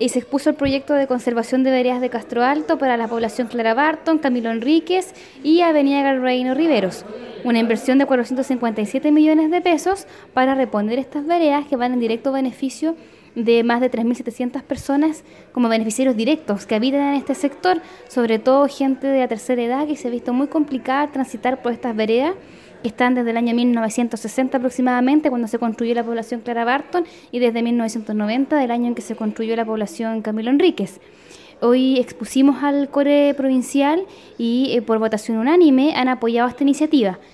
y se expuso el proyecto de conservación de veredas de Castro Alto para la población Clara Barton, Camilo Enríquez y Avenida Galreino Riveros. Una inversión de 457 millones de pesos para reponer estas veredas que van en directo beneficio de más de 3.700 personas como beneficiarios directos que habitan en este sector, sobre todo gente de la tercera edad que se ha visto muy complicada transitar por estas veredas que están desde el año 1960 aproximadamente, cuando se construyó la población Clara Barton, y desde 1990, del año en que se construyó la población Camilo Enríquez. Hoy expusimos al CORE provincial y por votación unánime han apoyado esta iniciativa.